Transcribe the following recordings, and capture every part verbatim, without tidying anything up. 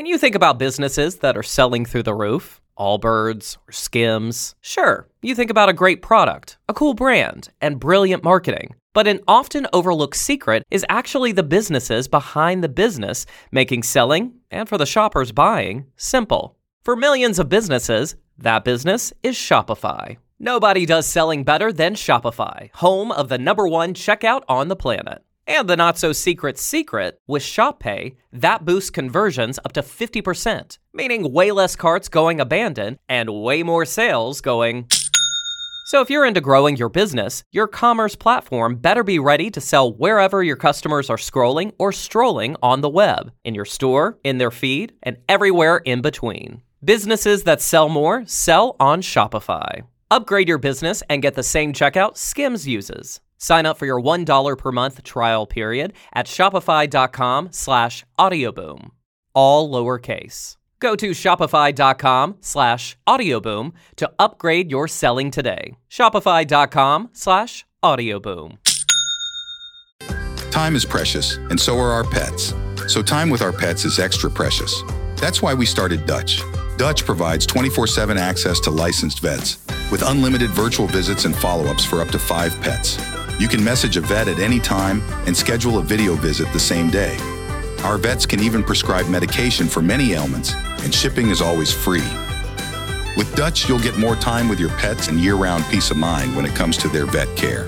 When you think about businesses that are selling through the roof, Allbirds or Skims, sure, you think about a great product, a cool brand, and brilliant marketing. But an often overlooked secret is actually the businesses behind the business, making selling, and for the shoppers buying, simple. For millions of businesses, that business is Shopify. Nobody does selling better than Shopify, home of the number one checkout on the planet. And the not-so-secret secret, with Shop Pay, that boosts conversions up to fifty percent, meaning way less carts going abandoned and way more sales going. So if you're into growing your business, your commerce platform better be ready to sell wherever your customers are scrolling or strolling on the web, in your store, in their feed, and everywhere in between. Businesses that sell more sell on Shopify. Upgrade your business and get the same checkout Skims uses. Sign up for your one dollar per month trial period at shopify.com slash audioboom. All lowercase. Go to shopify.com slash audioboom to upgrade your selling today. Shopify.com slash audioboom. Time is precious, and so are our pets. So time with our pets is extra precious. That's why we started Dutch. Dutch provides twenty-four seven access to licensed vets with unlimited virtual visits and follow-ups for up to five pets. You can message a vet at any time and schedule a video visit the same day. Our vets can even prescribe medication for many ailments, and shipping is always free. With Dutch, you'll get more time with your pets and year-round peace of mind when it comes to their vet care.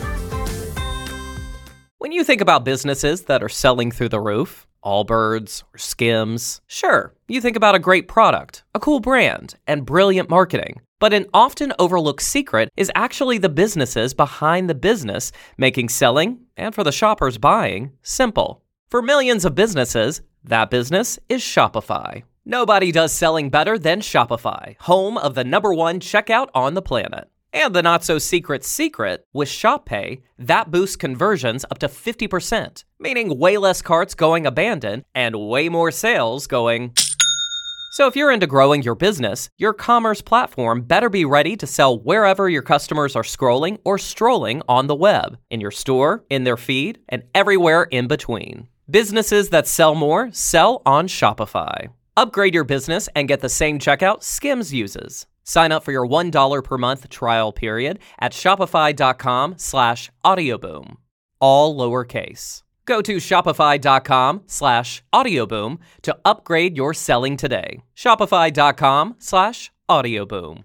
When you think about businesses that are selling through the roof, Allbirds or Skims, sure, you think about a great product, a cool brand, and brilliant marketing. But an often overlooked secret is actually the businesses behind the business, making selling, and for the shoppers buying, simple. For millions of businesses, that business is Shopify. Nobody does selling better than Shopify, home of the number one checkout on the planet. And the not-so-secret secret, with Shop Pay, that boosts conversions up to fifty percent, meaning way less carts going abandoned and way more sales going. So if you're into growing your business, your commerce platform better be ready to sell wherever your customers are scrolling or strolling on the web, in your store, in their feed, and everywhere in between. Businesses that sell more sell on Shopify. Upgrade your business and get the same checkout Skims uses. Sign up for your one dollar per month trial period at shopify.com slash audioboom. All lowercase. Go to shopify.com slash audioboom to upgrade your selling today. Shopify.com slash audioboom.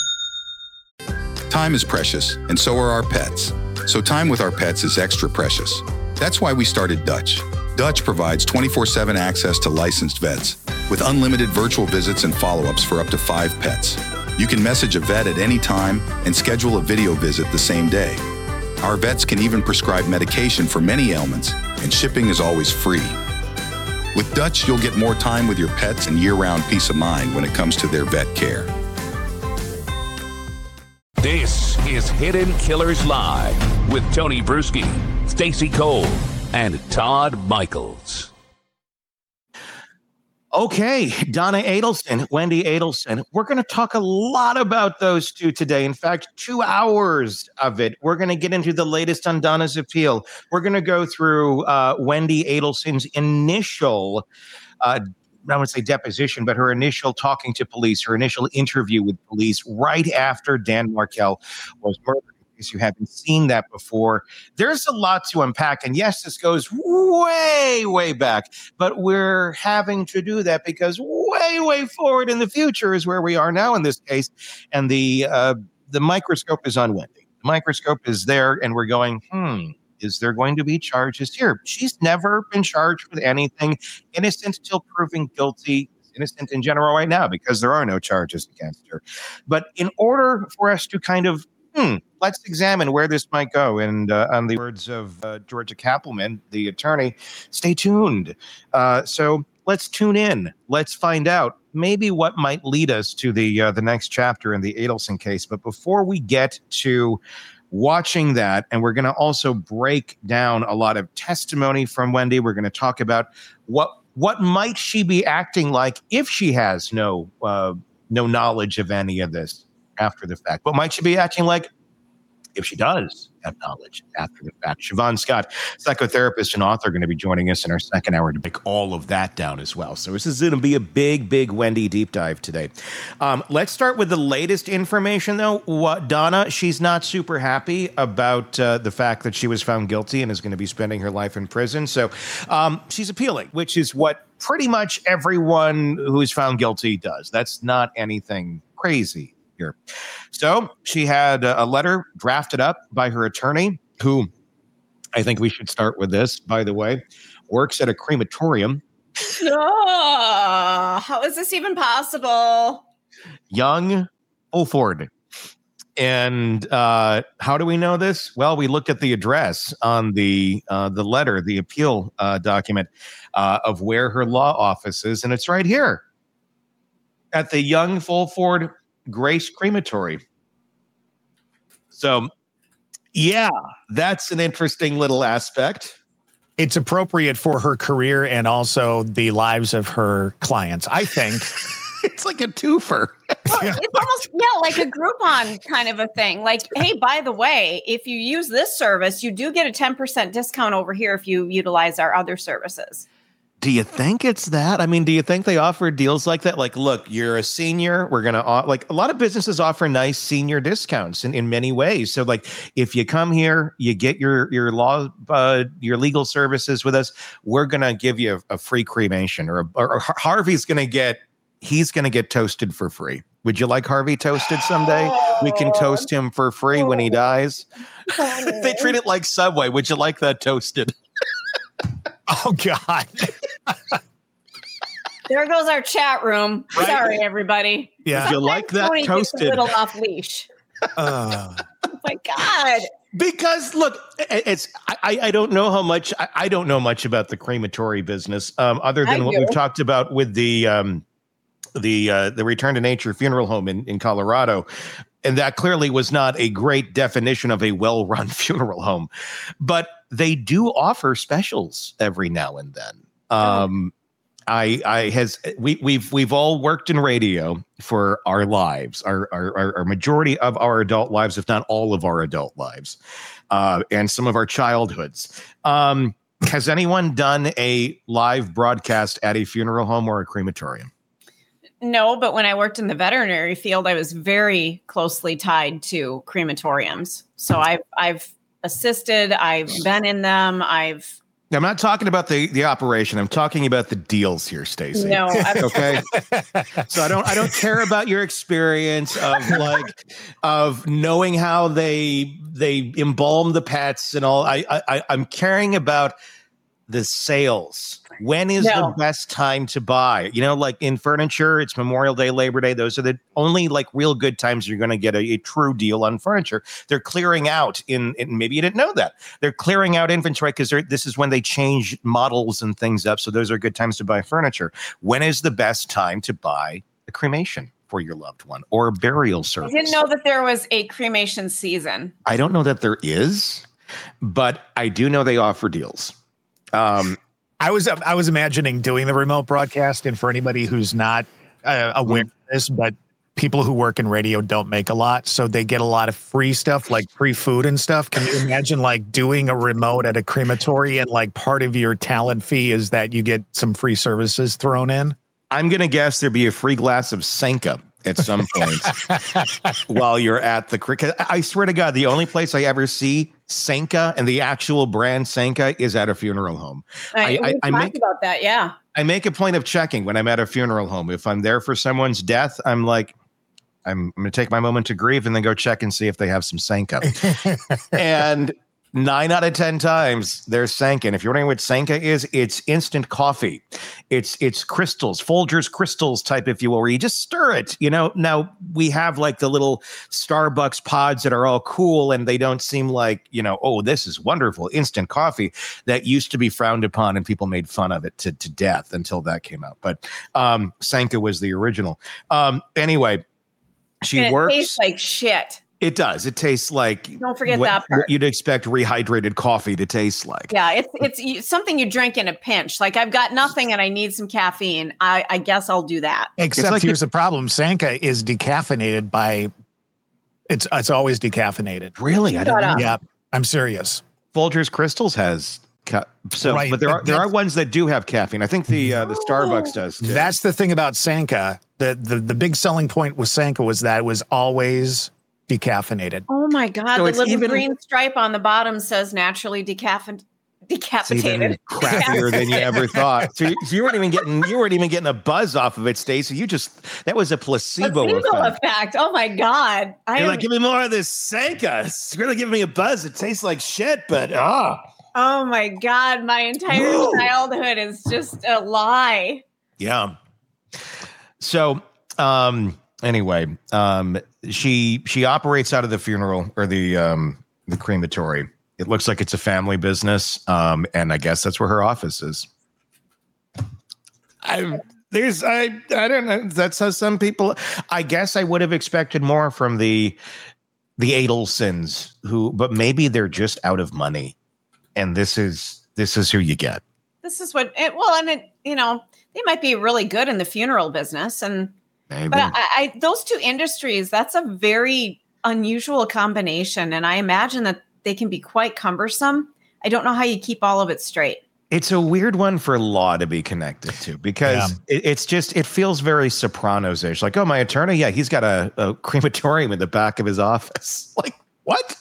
Time is precious, and so are our pets. So time with our pets is extra precious. That's why we started Dutch. Dutch provides twenty-four seven access to licensed vets with unlimited virtual visits and follow-ups for up to five pets. You can message a vet at any time and schedule a video visit the same day. Our vets can even prescribe medication for many ailments, and shipping is always free. With Dutch, you'll get more time with your pets and year-round peace of mind when it comes to their vet care. This is Hidden Killers Live with Tony Bruschi, Stacey Cole, and Todd Michaels. Okay, Donna Adelson, Wendy Adelson. We're going to talk a lot about those two today. In fact, two hours of it. We're going to get into the latest on Donna's appeal. We're going to go through uh, Wendy Adelson's initial, uh, I would say deposition, but her initial talking to police, her initial interview with police right after Dan Markel was murdered. You haven't seen that before. There's a lot to unpack. And yes, this goes way, way back, but we're having to do that because way, way forward in the future is where we are now in this case. And the uh, the microscope is on Wendy. The microscope is there, and we're going, hmm, is there going to be charges here? She's never been charged with anything. Innocent till proven guilty. Innocent in general right now because there are no charges against her. But in order for us to kind of Hmm, let's examine where this might go. And uh, on the words of uh, Georgia Kappelman, the attorney, stay tuned. Uh, so let's tune in. Let's find out maybe what might lead us to the uh, the next chapter in the Adelson case. But before we get to watching that, and we're going to also break down a lot of testimony from Wendy. We're going to talk about what what might she be acting like if she has no uh, no knowledge of any of this after the fact. What might she be acting like if she does have knowledge after the fact. Siobhan Scott, psychotherapist and author, going to be joining us in our second hour to break all of that down as well. So this is going to be a big, big Wendy deep dive today. Um, let's start with the latest information, though. What, Donna, she's not super happy about uh, the fact that she was found guilty and is going to be spending her life in prison. So um, she's appealing, which is what pretty much everyone who's found guilty does. That's not anything crazy here. So she had a letter drafted up by her attorney, who I think we should start with this, by the way, works at a crematorium. Oh, how is this even possible? Young Fulford. And uh, how do we know this? Well, we looked at the address on the uh, the letter, the appeal uh, document uh, of where her law office is, and it's right here at the Young Fulford Grace Crematory. So, yeah, that's an interesting little aspect. It's appropriate for her career and also the lives of her clients, I think. It's like a twofer. Well, it's almost, yeah, like a Groupon kind of a thing. Like, hey, by the way, if you use this service, you do get a ten percent discount over here if you utilize our other services. Do you think it's that? I mean, do you think they offer deals like that? Like, look, you're a senior. We're going to, like, a lot of businesses offer nice senior discounts in, in many ways. So, like, if you come here, you get your your law, uh, your legal services with us, we're going to give you a, a free cremation, or, a, or Harvey's going to get, he's going to get toasted for free. Would you like Harvey toasted someday? We can toast him for free when he dies. They treat it like Subway. Would you like that toasted? Oh, God. There goes our chat room. Right? Sorry, everybody. Yeah. Would you like that Tony toasted? gets a little off leash. Uh, Oh, my God. Because look, it's I, I don't know how much I, I don't know much about the crematory business, um, other than I what do. we've talked about with the um, the uh, the Return to Nature funeral home in, in Colorado. And that clearly was not a great definition of a well-run funeral home, but they do offer specials every now and then. Um, I, I has we we've we've all worked in radio for our lives, our our, our majority of our adult lives, if not all of our adult lives, uh, and some of our childhoods. Um, has anyone done a live broadcast at a funeral home or a crematorium? No, but when I worked in the veterinary field, I was very closely tied to crematoriums. So I've I've assisted, I've been in them, I've I'm not talking about the, the operation. I'm talking about the deals here, Stacey. no, I've, Okay. So I don't I don't care about your experience of like of knowing how they they embalm the pets and all. I I I'm caring about the sales. When is No. the best time to buy? You know, like in furniture, it's Memorial Day, Labor Day. Those are the only like real good times you're going to get a, a true deal on furniture. They're clearing out in, in maybe you didn't know that. They're clearing out inventory because this is when they change models and things up. So those are good times to buy furniture. When is the best time to buy a cremation for your loved one or a burial I service? didn't know that there was a cremation season. I don't know that there is, but I do know they offer deals. Um, I was I was imagining doing the remote broadcast, and for anybody who's not uh, aware of this, but people who work in radio don't make a lot, so they get a lot of free stuff, like free food and stuff. Can you imagine like doing a remote at a crematory and like part of your talent fee is that you get some free services thrown in? I'm going to guess there'd be a free glass of Sanka at some point while you're at the cricket. I swear to God, the only place I ever see Sanka and the actual brand Sanka is at a funeral home. I, I- we I talked make- about that, yeah. I make a point of checking when I'm at a funeral home. If I'm there for someone's death, I'm like, I'm, I'm going to take my moment to grieve and then go check and see if they have some Sanka. And nine out of ten times there's Sanka. And if you're wondering what Sanka is, it's instant coffee. It's it's crystals, Folgers crystals type, if you will, where you just stir it. You know, now we have like the little Starbucks pods that are all cool and they don't seem like, you know, oh, this is wonderful, instant coffee. That used to be frowned upon and people made fun of it to, to death until that came out. But um, Sanka was the original. Um, anyway, she And it works. tastes like shit. It does. It tastes like Don't forget what, that part. what you'd expect rehydrated coffee to taste like. Yeah, it's it's you- something you drink in a pinch. Like I've got nothing and I need some caffeine. I, I guess I'll do that. Except like here's the problem: Sanka is decaffeinated by It's it's always decaffeinated. Really? I don't know. Yeah, I'm serious. Folgers Crystals has ca- so, Right, but there but are there are that's- ones that do have caffeine. I think the uh, the Starbucks does too. That's the thing about Sanka. The, the the big selling point with Sanka was that it was always decaffeinated. Oh my God. So the it's little even- green stripe on the bottom says naturally decaffeinated. It's even Decapitated. crappier than you ever thought. So you, so you weren't even getting you weren't even getting a buzz off of it, Stacey. You just that was a placebo, Placebo effect. effect. Oh my God. I You're am, like, give me more of this Sanka. It's really giving me a buzz. It tastes like shit, but ah. oh my God. My entire Whoa. childhood is just a lie. Yeah. So, um, anyway, um, she she operates out of the funeral or the um the crematory. It looks like it's a family business, um, and I guess that's where her office is. I there's I I don't know. That's how some people. I guess I would have expected more from the the Adelsons, who, but maybe they're just out of money, and this is this is who you get. This is what, it, well, and it, you know, they might be really good in the funeral business. And, Maybe. but I, I, those two industries, that's a very unusual combination. And I imagine that they can be quite cumbersome. I don't know how you keep all of it straight. It's a weird one for law to be connected to because Yeah. it, it's just, it feels very Sopranos-ish. Like, oh, my attorney, yeah, he's got a, a crematorium in the back of his office. Like, what?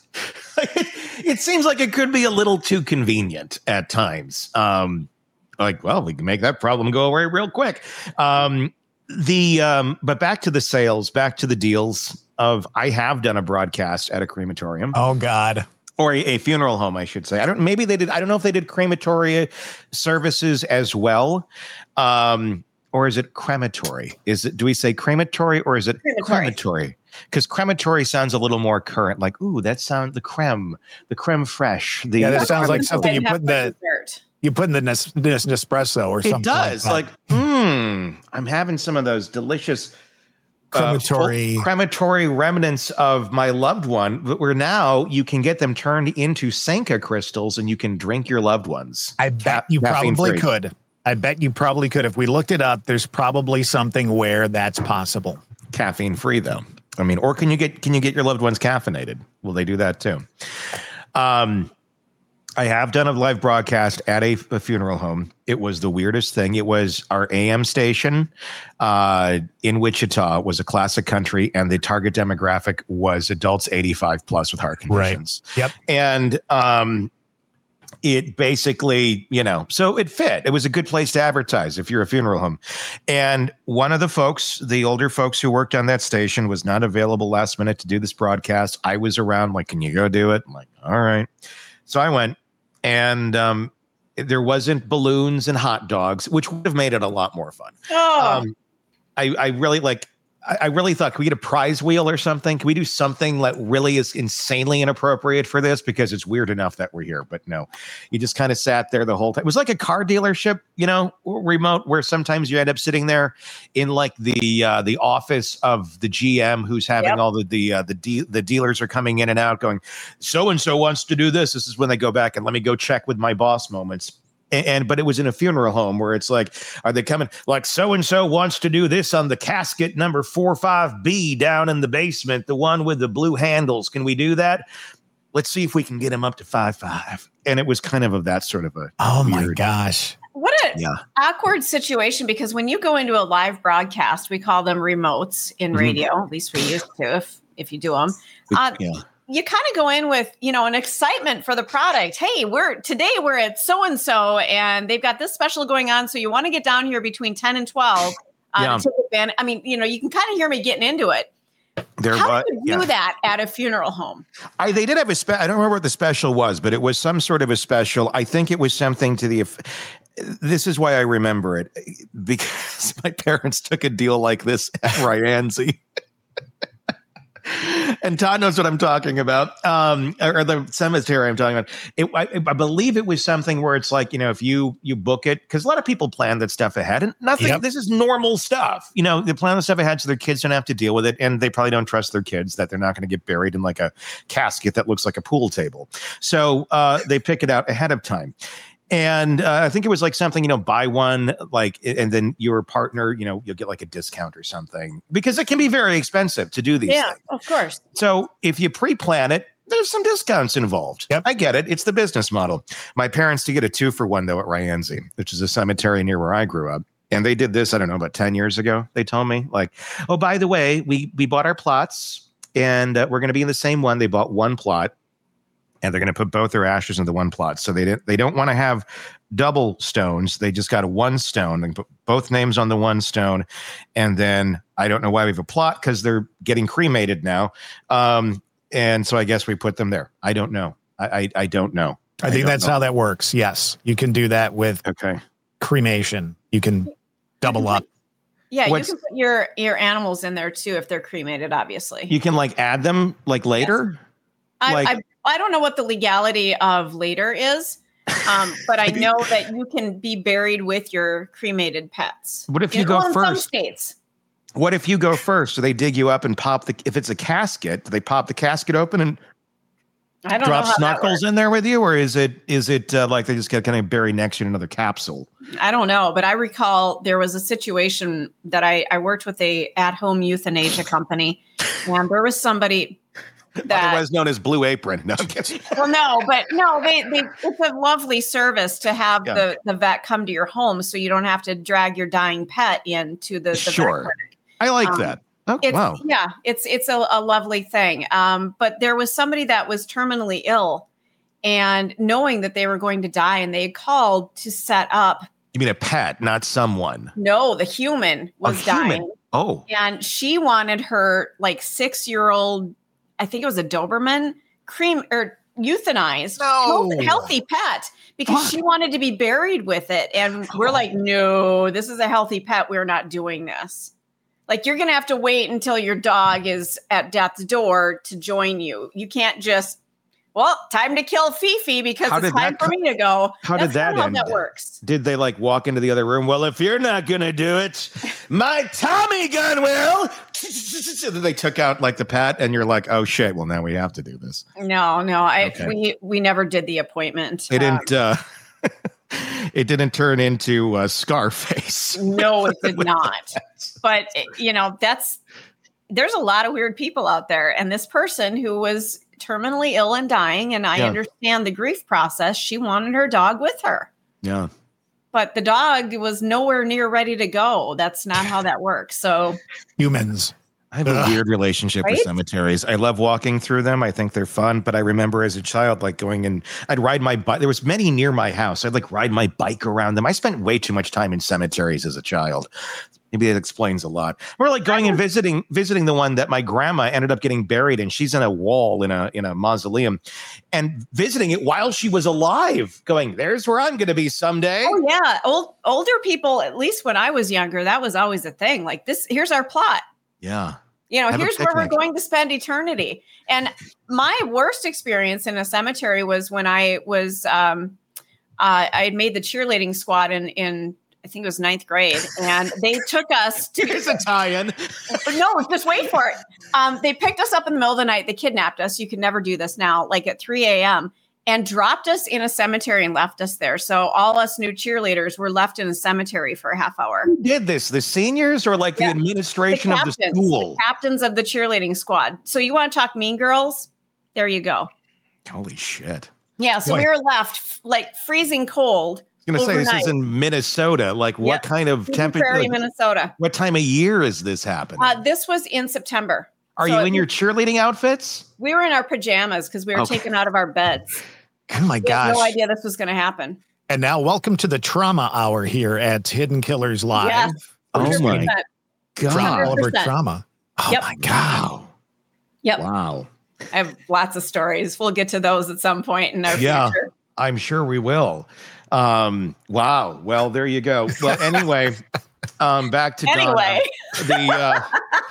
It seems like it could be a little too convenient at times. Um, like, well, we can make that problem go away real quick. Um, the um, but back to the sales, back to the deals of, I have done a broadcast at a crematorium. Oh God. Or a, a funeral home, I should say. I don't. Maybe they did. I don't know if they did crematory services as well, um, or is it crematory? Is it? Do we say crematory or is it crematory? Because crematory sounds a little more current. Like, ooh, that sounds the creme, the creme fraiche. The, Yeah, that the sounds like creme- something you Have put in the dessert. you put in the Nes- Nes- Nespresso or something. It does. Like, Like, hmm, I'm having some of those delicious. Uh, Crematory. full- crematory remnants of my loved one, but where now you can get them turned into Sanka crystals and you can drink your loved ones. I bet Ca- you caffeine probably free. could. I bet you probably could. If we looked it up, there's probably something where that's possible. Caffeine free though. I mean, or can you get can you get your loved ones caffeinated? Will they do that too? Um, I have done a live broadcast at a, a funeral home. It was the weirdest thing. It was our A M station uh, in Wichita, was a classic country, and the target demographic was adults eighty-five plus with heart conditions. Right. Yep. And um, it basically, you know, so it fit. It was a good place to advertise if you're a funeral home. And one of the folks, the older folks who worked on that station, was not available last minute to do this broadcast. I was around, like, can you go do it? I'm like, all right. So I went, and um, there wasn't balloons and hot dogs, which would have made it a lot more fun. Oh, Um, I, I really like. I, I really thought, can we get a prize wheel or something? Can we do something that really is insanely inappropriate for this? Because it's weird enough that we're here. But no, you just kind of sat there the whole time. It was like a car dealership, you know, remote, where sometimes you end up sitting there in like the uh, the office of the G M who's having Yep. all the the uh, the de- the dealers are coming in and out, going, so and so wants to do this. This is when they go back and let me go check with my boss moments. And, and but it was in a funeral home where it's like, are they coming? Like, so and so wants to do this on the casket number four five B down in the basement, the one with the blue handles. Can we do that? Let's see if we can get him up to five five. And it was kind of of that sort of a. Oh my weird- gosh. what a Yeah. awkward situation, because when you go into a live broadcast, we call them remotes in Mhm. radio. At least we used to, if if you do them. Uh, Yeah. you kind of go in with, you know, an excitement for the product. Hey, we're today we're at so and so, and they've got this special going on. So you want to get down here between ten and twelve. Uh, Yeah. to take advantage. I mean, you know, you can kind of hear me getting into it. There How was, do you do yeah. that at a funeral home? I they did have a spe- I don't remember what the special was, but it was some sort of a special. I think it was something to the eff- this is why I remember it, because my parents took a deal like this at Ryanzi. And Todd knows what I'm talking about, um, or, or the cemetery I'm talking about. It, I, I believe it was something where it's like, you know, if you you book it, because a lot of people plan that stuff ahead, and nothing. Yep. This is normal stuff. You know, they plan the stuff ahead so their kids don't have to deal with it, and they probably don't trust their kids that they're not going to get buried in like a casket that looks like a pool table. So uh, they pick it out ahead of time. And uh, I think it was like something, you know, buy one, like, and then your partner, you know, you'll get like a discount or something, because it can be very expensive to do these Yeah, things. of course. So if you pre-plan it, there's some discounts involved. Yep. I get it. It's the business model. My parents did get a two for one, though, at Ryanzi, which is a cemetery near where I grew up. And they did this, I don't know, about ten years ago. They told me, like, oh, by the way, we, we bought our plots, and uh, we're going to be in the same one. They bought one plot. And they're going to put both their ashes into one plot. So they didn't, they don't want to have double stones. They just got a one stone. They put both names on the one stone. And then I don't know why we have a plot, because they're getting cremated now. Um, and so I guess we put them there. I don't know. I I, I don't know. I think I that's know. how that works. Yes. You can do that with Okay. cremation. You can double up. Yeah, What's- you can put your your animals in there too if they're cremated, obviously. You can like add them like later. I, like- I I don't know what the legality of later is, um, but I know that you can be buried with your cremated pets. What if you In- go well, in some first? states. What if you go first? Do they dig you up and pop the, if it's a casket, do they pop the casket open and I don't drop know how that snuggles works. in there with you? Or is it, is it uh, like they just get kind of buried next to you in another capsule? I don't know, but I recall there was a situation that I, I worked with a at-home euthanasia company, and there was somebody that Otherwise known as Blue Apron. No, I'm kidding. well, no, but no, they, they it's a lovely service to have Yeah. the, the vet come to your home so you don't have to drag your dying pet into the, the vet Sure. clinic. I like Um, that. Oh, It's, wow. Yeah, it's it's a, a lovely thing. Um, but there was somebody that was terminally ill, and knowing that they were going to die, and they had called to set up. You mean a pet, not someone. No, the human was A human? dying, Oh, and she wanted her like six year old, I think it was a Doberman, cream or euthanized, No. healthy, healthy pet, because What? she wanted to be buried with it. And we're like, no, this is a healthy pet. We're not doing this. Like, you're going to have to wait until your dog is at death's door to join you. You can't just, well, time to kill Fifi because How it's did time that for co- me to go. how did That's that not end? how that works. did they like walk into the other room? Well, if you're not going to do it, my Tommy gun will. And then they took out like the pet, and you're like, oh shit. Well, now we have to do this. No, no, I Okay. we we never did the appointment. It Um, didn't, uh, it didn't turn into uh, Scarface. no, it did not. But you know, that's there's a lot of weird people out there, and this person who was terminally ill and dying, and I Yeah. understand the grief process. She wanted her dog with her. Yeah. But the dog was nowhere near ready to go. That's not how that works. So Humans. I have a Ugh. weird relationship with Right? cemeteries. I love walking through them. I think they're fun, but I remember as a child, like going and I'd ride my bike. There was many near my house. I'd like ride my bike around them. I spent way too much time in cemeteries as a child. Maybe that explains a lot. We're like going and visiting, visiting the one that my grandma ended up getting buried in. She's in a wall in a in a mausoleum, and visiting it while she was alive. Going, there's where I'm going to be someday. oh yeah, old older people, at least when I was younger, that was always a thing. Like this, here's our plot. Yeah. You know, Have a here's where we're picnic. going to spend eternity. And my worst experience in a cemetery was when I was um uh, I had made the cheerleading squad in in I think it was ninth grade, and they took us to Here's a tie-in. no, just wait for it. Um, they picked us up in the middle of the night. They kidnapped us. You could never do this now, like at three a.m. and dropped us in a cemetery and left us there. So all us new cheerleaders were left in a cemetery for a half hour. Who did this? The seniors or like Yeah. the administration of the captains, school? the captains of the cheerleading squad. So you want to talk Mean Girls? There you go. Holy shit. Yeah. So Boy. we were left f- like freezing cold. I was going to say, this Overnight. is in Minnesota. Like, what Yep. kind of Prairie, temperature? Minnesota. What time of year is this happening? Uh, this was in September. Are so you in it- your cheerleading outfits? We were in our pajamas because we were Okay. taken out of our beds. Oh my We had gosh. no idea this was going to happen. And now, welcome to the trauma hour here at Hidden Killers Live. Yes. Oh my one hundred percent. Trauma, God. all of our one hundred percent. trauma. Oh Yep. my God. Wow. Yep. Wow. I have lots of stories. We'll get to those at some point in our Yeah. future. I'm sure we will. Um, wow. Well, there you go. Well, anyway, um, back to Donna. Anyway, the uh,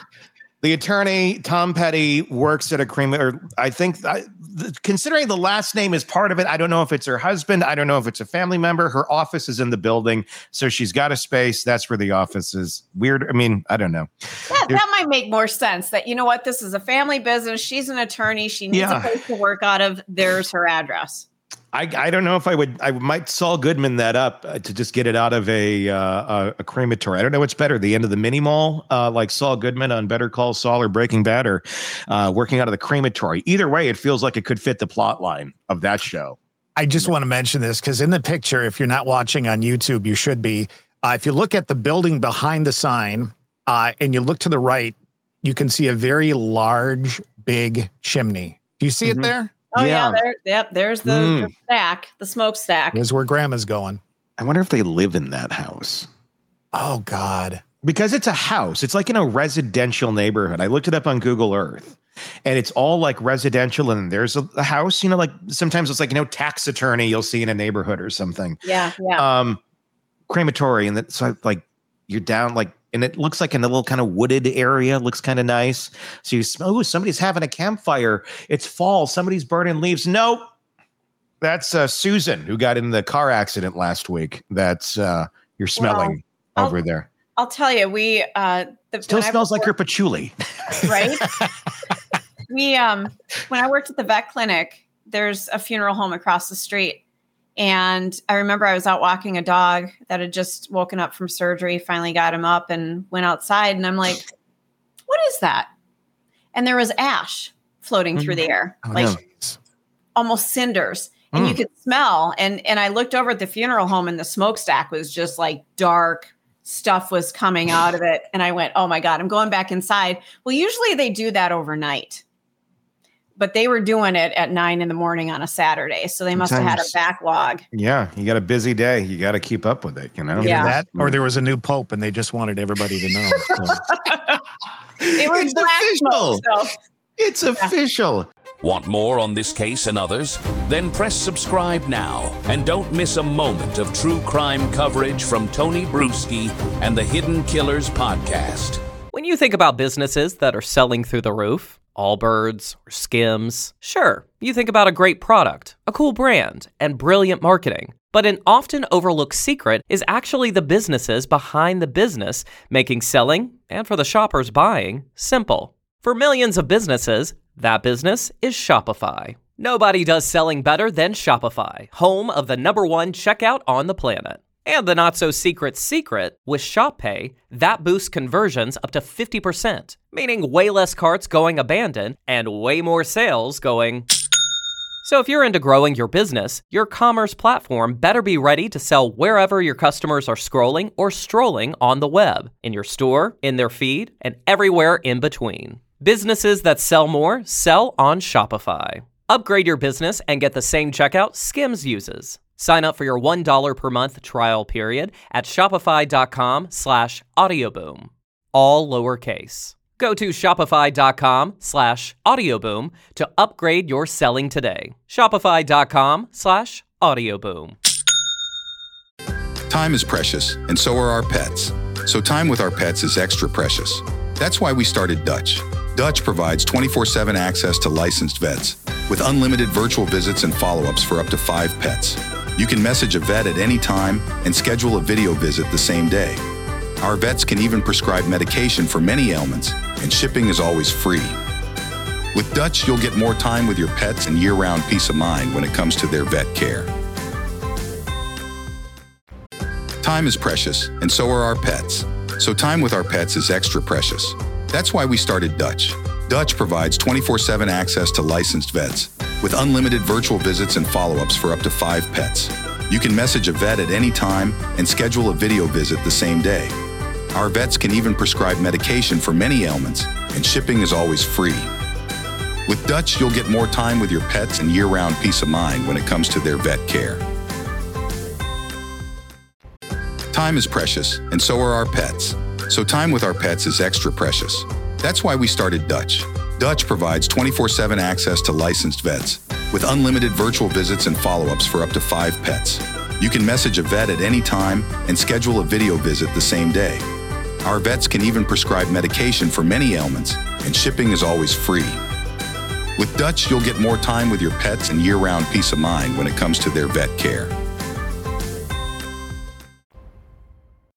the attorney Tom Petty works at a crema. Or I think, I, the, considering the last name is part of it, I don't know if it's her husband. I don't know if it's a family member. Her office is in the building, so she's got a space. That's where the office is. Weird. I mean, I don't know. that, that might make more sense that, you know what, this is a family business. She's an attorney. She needs Yeah. a place to work out of. There's her address. I, I don't know if I would, I might Saul Goodman that up uh, to just get it out of a, uh, a a crematory. I don't know what's better, the end of the mini mall, uh, like Saul Goodman on Better Call Saul or Breaking Bad, or uh, working out of the crematory. Either way, it feels like it could fit the plot line of that show. I just want to mention this because in the picture, if you're not watching on YouTube, you should be. Uh, if you look at the building behind the sign uh, and you look to the right, you can see a very large, big chimney. Do you see Mm-hmm. it there? Oh Yeah. yeah, there, yep. There's the, Mm. the stack, the smokestack. Here's where grandma's going. I wonder if they live in that house. Oh, God. Because it's a house. It's like in a residential neighborhood. I looked it up on Google Earth, and it's all like residential. And there's a, a house, you know, like sometimes it's like, you know, tax attorney you'll see in a neighborhood or something. Yeah, yeah. Um, crematory. And that, so like you're down like, and it looks like in a little kind of wooded area. Looks kind of nice. So you smell, oh, somebody's having a campfire. It's fall. Somebody's burning leaves. Nope. That's uh, Susan, who got in the car accident last week. That's uh, you're smelling Well, over I'll- there. I'll tell you, we uh, the, Still when I smells like her worked- patchouli. right? we um when I worked at the vet clinic, there's a funeral home across the street. And I remember I was out walking a dog that had just woken up from surgery, finally got him up and went outside. And I'm like, what is that? And there was ash floating through the air, Oh, like no. almost cinders. And you Mm. could smell. And and I looked over at the funeral home and the smokestack was just like dark. Stuff was coming out of it. And I went, oh my God, I'm going back inside. Well, usually they do that overnight. But they were doing it at nine in the morning on a Saturday. So they must have had a Sometimes- backlog. Yeah, you got a busy day. You got to keep up with it, you know? Either Yeah. that or there was a new pope and they just wanted everybody to know. So. It was It's black official. smoke, so It's official. Want more on this case and others? Then press subscribe now and don't miss a moment of true crime coverage from Tony Bruschi and the Hidden Killers podcast. When you think about businesses that are selling through the roof, Allbirds or Skims, sure, you think about a great product, a cool brand, and brilliant marketing. But an often overlooked secret is actually the businesses behind the business, making selling, and for the shoppers buying, simple. For millions of businesses, that business is Shopify. Nobody does selling better than Shopify, home of the number one checkout on the planet. And the not-so-secret secret, with ShopPay, that boosts conversions up to fifty percent, meaning way less carts going abandoned and way more sales going... So if you're into growing your business, your commerce platform better be ready to sell wherever your customers are scrolling or strolling on the web, in your store, in their feed, and everywhere in between. Businesses that sell more sell on Shopify. Upgrade your business and get the same checkout Skims uses. Sign up for your one dollar per month trial period at shopify.com slash audioboom. All lowercase. Go to shopify.com slash audioboom to upgrade your selling today. Shopify.com slash audioboom. Time is precious, and so are our pets. So time with our pets is extra precious. That's why we started Dutch. Dutch provides twenty-four seven access to licensed vets with unlimited virtual visits and follow-ups for up to five pets. You can message a vet at any time and schedule a video visit the same day. Our vets can even prescribe medication for many ailments, and shipping is always free. With Dutch, you'll get more time with your pets and year-round peace of mind when it comes to their vet care. Time is precious, and so are our pets. So time with our pets is extra precious. That's why we started Dutch. Dutch provides twenty-four seven access to licensed vets with unlimited virtual visits and follow-ups for up to five pets. You can message a vet at any time and schedule a video visit the same day. Our vets can even prescribe medication for many ailments, and shipping is always free. With Dutch, you'll get more time with your pets and year-round peace of mind when it comes to their vet care. Time is precious, and so are our pets. So time with our pets is extra precious. That's why we started Dutch. Dutch provides twenty-four seven access to licensed vets with unlimited virtual visits and follow-ups for up to five pets. You can message a vet at any time and schedule a video visit the same day. Our vets can even prescribe medication for many ailments, and shipping is always free. With Dutch, you'll get more time with your pets and year-round peace of mind when it comes to their vet care.